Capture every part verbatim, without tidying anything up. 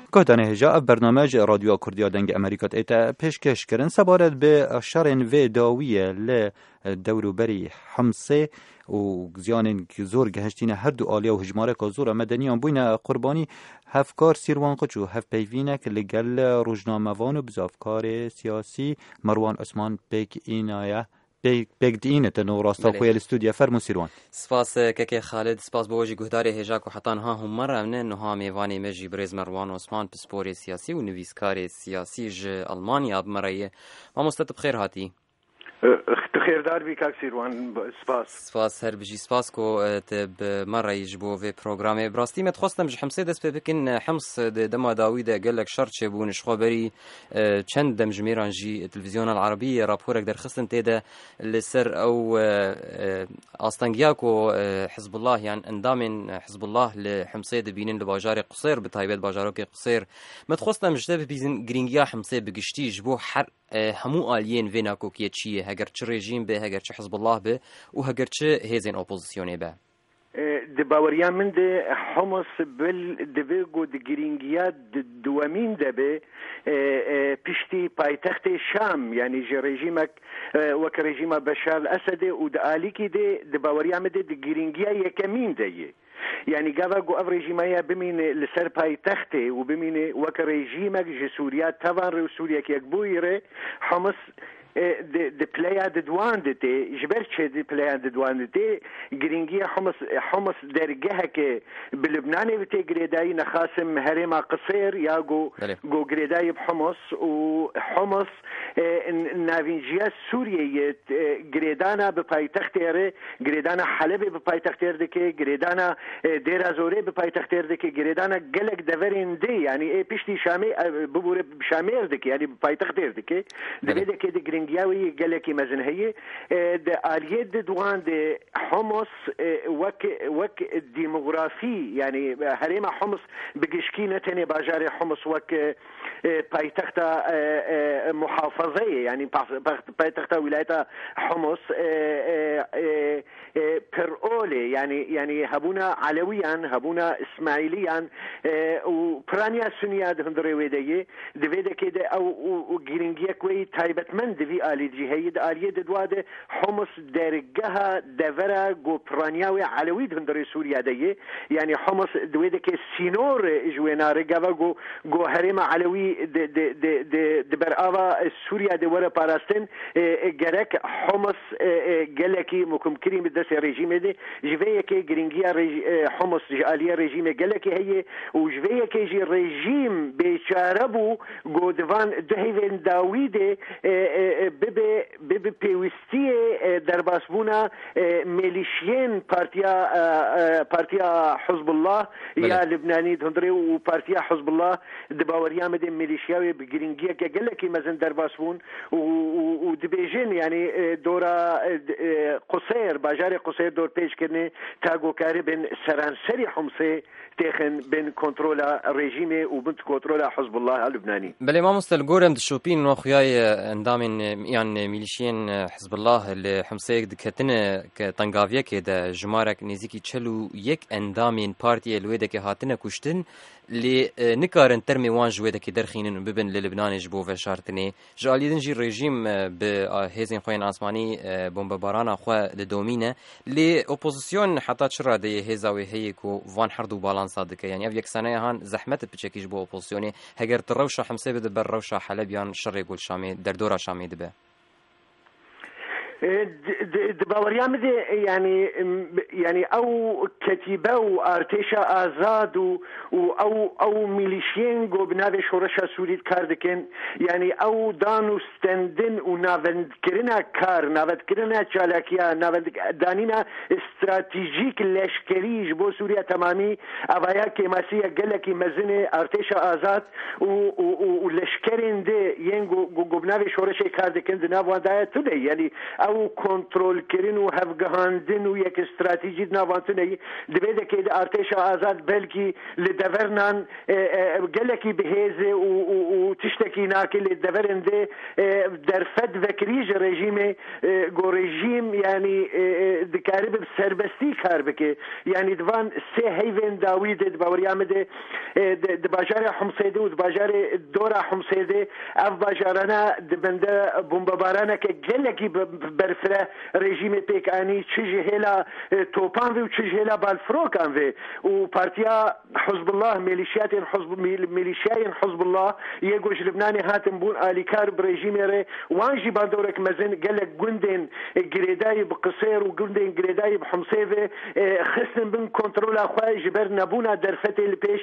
کاتانه هجا برنامج رادیو کردیا دنگ امریکات ایتا پیشکش کرن سبارت به شرن و داویه ل دوروبری حمصه و زیانن که زور گهشتین هر دو آلیا و هجماره که زور مدنیان بوین قربانی هفکار سیروان قچو هف پیوینه که لگل روزنامه‌وان و بزافکار سیاسی مروان عثمان بیک اینایه بیک دینه تنو راستا خوی الاستودیو فرمو سیروان سپاس که خالد سپاس بوجی گهداری هجاک و حتان ها هم مره من نها میوانی مجی برز مروان عثمان پسپور سیاسی و نویسکار سیاسی ج آلمانیا بمره ما مستطب خیر هاتی خير دار بك سيروان سپاس سپاس هر بجي سپاس كو تب مرة يجبو في برنامج براستي ما تخصنا مش حمص دس بكن حمص دما داويدا قال لك شرط شبون شخبري چند دم جميران جي التلفزيون العربية رابورك در خصن تيدا لسر او استنجياكو حزب الله يعني اندام حزب الله لحمص دبينين لباجار قصير بتايبات باجاروك قصير ما تخصنا مش دب بيزن جرينجيا حمص بقشتي جبو حر همو آليين فيناكو كيتشي هاگر چه رژیم به هاگر چه حزب الله به و هاگر چه هیزن اپوزیسیونی به د باوریا من د حمص بل د ویگو د گرینگیا د دوامین ده به پشتی پایتخت شام یعنی ج رژیمک وک رژیم بشار الاسد و د آلیکی ده د باوریا من د گرینگیا یکمین ده يعني قابا قو أف ريجيمايا بمين لسر باي تختي وبمين وك ريجيمك جي سوريا طبعا رو سوريا كي يكبويري حمص د پلایا د دوان دته جبر چې د پلایا د دوان دته گرینگی حمص حمص درگه که بلبنان وته گریدای نخاسم هرما قصير یا گو گو گریدای حمص و حمص ناوینجیا سوریه گریدانا به پایتخت اره گریدانا حلب به پایتخت اره که گریدانا دیر ازوره به پایتخت اره که گریدانا گلک دورنده یعنی پشتی شامی ببوره شامی اره که یعنی پایتخت اره که دویده که گرینگیاوی گلکی مزنهیه د آلیه د دوان د حمص وک وک دیموغرافی یعنی هریم حمص بگشکی نتنی باجار حمص وک پایتخت محافظه یعنی پایتخت ولایت حمص پرئوله یعنی یعنی هبونا علویان هبونا اسماعیلیان و پرانیا سنیاد هندره ویدیه دویده که د او گرینگیا کوی تایبتمند دوی آلی جهید آلیه دواده حمص درگاه دورا گو پرانیاوی علوی هندره سوریا دیه یعنی حمص دویده که سینور جوینا رگاوا گو گو هرم علوی د د د د بر آوا سوریا دوره پاراستن گرک حمص گلکی مکم کریم دست رژیم دی جویه که گرینگیا حمص آلیه رژیم گلکی هیه و جویه که جی رژیم بیچاره بو گو دوان دهیون داویده ببه ببه پیوستی در باسبونا میلیشین پارتیا پارتیا حزب الله یا لبنانی دندری و پارتیا حزب الله دباوریام ده میلیشیاوی بگرینگیه که گلکی مزن در باسبون و دبیجن یعنی دورا قصير باجار قصير دور پیش کرنه تاگو کاری بین سرانسری حمصه تخن بين كنترول رژیم و بين كنترول حزب الله اللبناني. بله ما مستلقورم دشوبين وخياي اندامن يعني ميليشيين حزب الله اللي حمصيك دكتنا كتنقافيه كده جمارك نزيكي تشلو يك اندامن بارتي الويده كهاتنا كشتن اللي نكارن ترمي وان جويده كدرخينن ببن للبنان جبو فشارتني جاليدن جي رژیم بهزين خوين اسماني بومباران خو لدومينه لي اوبوزيسيون حتى تشرا دي هزاوي هيكو وان حردو بالانس صادقه يعني ابيك سنه هان زحمت بچكيش بو اوبوزيسيوني هگر تروشا حمصه بده بر روشا حلبيان شر يقول شامي در دورا شامي دبه دباوريام دي يعني يعني او كتيبه وارتشا آزاد و او او ميليشيين جو بناوي شورشا سوريد كاردكن يعني او دانو ستندن و ناوندكرنا كار ناوندكرنا چالاكيا ناوند دانينا استراتيجيك لشكريج بو سوريا تمامي ابايا كيماسيا قالكي مزنه ارتشا آزاد و لشكرين دي ينجو جو بناوي شورشا كاردكن دناو دايا تدي يعني او کنترل کردن و هفگهاندن و یک استراتژی ناوانتنی دبیده که ارتش آزاد بلکی لدورنان گلکی بهزه و تشتکی ناکل لدورنده در فد وکریج رژیم گو رژیم یعنی دکاری به سربستی کار بکه یعنی دوان سه هیون داوید باوریامده دباجار حمصیده و دباجار دورا حمصیده اف باجارنا دبنده بمبارانه که گلکی برفره رژیم پیکانی چیزی هلا توپان و چیزی هلا بالفروکان و و پارتیا حزب الله ميليشيات حزب ميليشيا حزب الله يجوج لبناني هاتم بون اليكار بريجيم ري وانجي باندورك مزن قالك جندين جريداي بقصير وجندين جريداي بحمصيفه خصن بن كنترول اخوي جبر نبونا درفتي البيش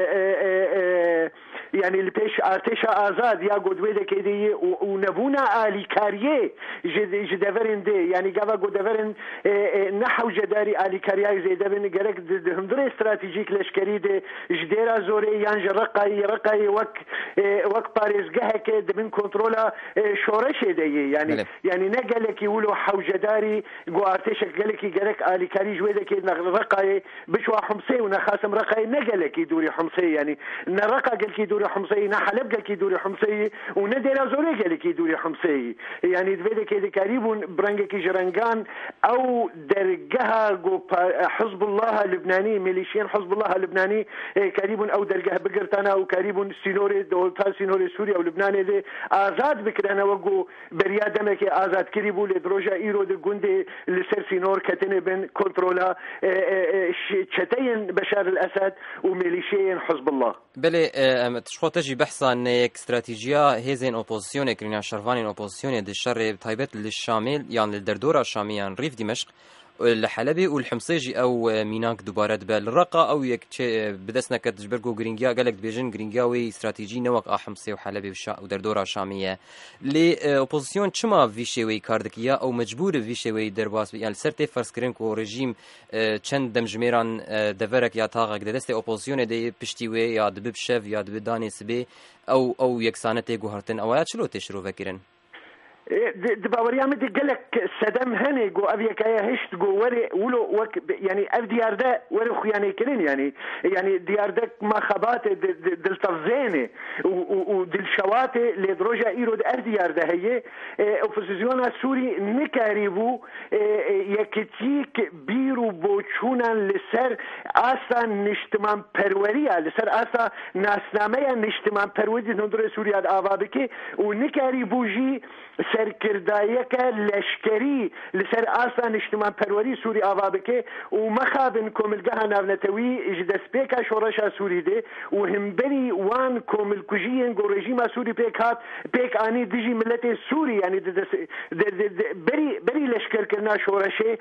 يعني البيش ارتشا ازاد يا قدويده كيدي ونبونا اليكاريه جدفرن دي يعني قبا قدفرن نحو جداري اليكاريا زي دبن قالك هندري استراتيجيك لشكري دي جديرا زوري يانج رقاي رقاي وك وك باريزقها كده من كنترولا شورش دي يعني ملي. يعني نقالك يقولوا حوجداري جو ارتشك قالك قالك اليكاري جويده كده رقاي بشوا حمصي ونخاسم رقاي نقالك يدوري حمصي يعني نرقا قالك يدوري حمصي نحلب قالك يدوري حمصي ونديرا زوري قالك يدوري حمصي يعني دفيده كده قريبون برنجك جرنجان او درجها جو حزب الله اللبناني ميليشيان حزب الله اللبناني قريب او درجه بقرتنا او قريب سينوري دولتا سينوري سوريا او لبنان دي ازاد بكرنا وجو بريادمك ازاد كريبو لدروجا ايرو دي جندي لسر سينور كتن بين كنترولا شتين بشار الاسد وميليشيان حزب الله بله تشخو تجي بحثا عن استراتيجيه هيزين اوبوزيسيون كرينا شرفانين اوبوزيسيون دي الشر تايبت للشامل يعني للدردوره الشاميه ريف دمشق الحلبي والحمصيجي او ميناك دوباره دبل الرقه او يك بدسنا كتجبركو غرينجيا قالك بيجن غرينجاوي استراتيجي نوق حمصي وحلبي وشا ودردوره شاميه لي اوبوزيسيون چما فيشوي كاردكيا او مجبور فيشوي درباس يعني سرتي فرض كرين كو رژيم چند دمجميران دفرك يا تاغك دست اوبوزيسيون دي پشتيوي يا دب شف يا دب دانس بي او او يكسانته غهرتن او چلو تشرو فكرن دباوريام دي قالك سدام هني جو ابيكايا هشت جو وري ولو وك يعني اف ديار ده وري خياني كلين يعني يعني ديار ده ما خبات دل تفزيني ودل شواتي لدرجه ايرو ده اف ديار ده هي اوبوزيسيون السوري نكاريبو يكتيك بيرو بوچونا لسر اسا نشتمان پروريا لسر اسا ناسنامه نشتمان پرودي ندر سوريا اوابكي ونكاريبو جي سرکردایک لشکری لسر آسان اجتماع پروری سوری آوابکه و مخابن کوملگاه ناونتوی اجدس پیکا شورشا سوری ده و همبری وان کومل کجین گو رژیم سوری پیکات پیک آنی دیجی ملت سوری یعنی بری بری لشکر کرنا شورشه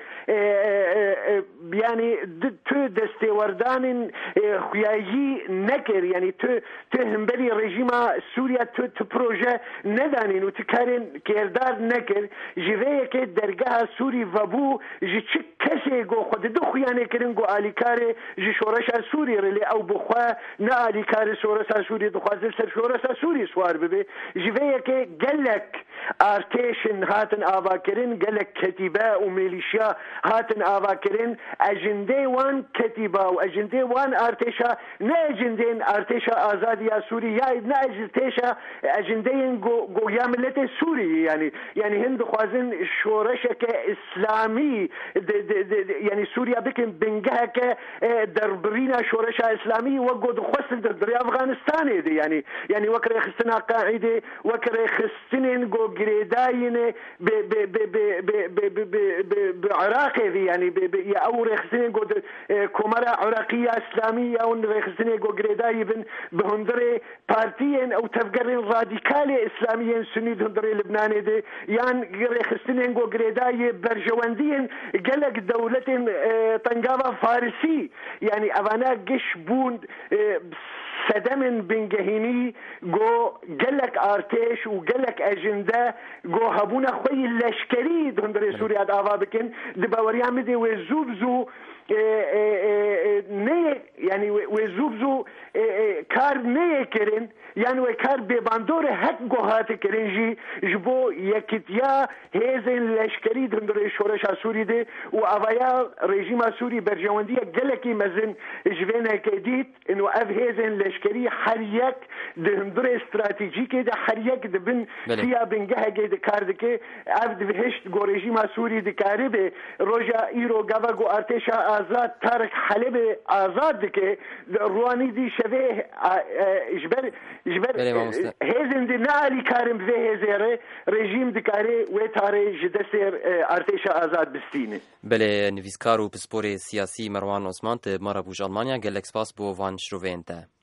یعنی تو دستوردان خویایی نکر یعنی تو تو همبری رژیم سوریا تو تو پروژه ندانین و تکارن کردار نکر جوه که درگاه سوری وبو جی چه کسی گو خود دو خیانه کرن گو آلیکار جی شورش سوری رلی او بخوا نه آلیکار شورش سوری دخوازل سر شورش سوری سوار ببه جوه که گلک ارتشن هاتن آوا کرن گلک کتیبه و میلیشیا هاتن آوا کرن اجنده وان کتیبه و اجنده وان ارتشا نه اجنده ارتشا آزادی سوری یا نه اجنده اجنده گو گو یا ملت سوری يعني يعني هند خوازن شورشك اسلامي يعني سوريا بكن بنجهك دربرينا شورشة اسلامي وقود خوصن در افغانستان دي يعني يعني وكر خستنا قاعده وكر خستنين جو جريداين ب ب ب ب ب بعراق دي يعني يا او خستنين جو كومارا عراقيه اسلاميه او خستنين جو جريداي بن بهندري بارتيين او تفكرين راديكالي اسلاميين سني هندري لبنان دي يعني خستنين جو جريداي برجواندين قالك دولة طنجابة فارسي يعني أفانا قش بون سدم بنجهيني جو جلك ارتش وجلك اجنده جو هبونا خوي لشكري دندر سوريا دعوا بكن دباوريا مدي وزوبزو نه يعني وزوبزو کار نه کرن يعني وكار بباندور حق گوهات کرنجي جبو يكتيا هزن لشكري دندر شورش سوري دي و اويا رژیم سوري برجواندي گلكي مزن جوينا كديت انه اف هزن لشكري حريك دندر استراتيجيك ده حريك دبن فيها بنجه جد كاردك اف دهشت گو رژیم سوري دي كاربه روجا ايرو گاوا گو ارتشا آزاد تارك حلب آزاد دكه رواني دي شبه جبر جبر هزن دي نالي كارم في هزيره رژیم دكاري وتاري جدسر ارتشا آزاد بستينه بله نویسکار و پسپور سیاسی مروان عثمان ته مرا بوج آلمانیا گلک سپاس بو وان شروینته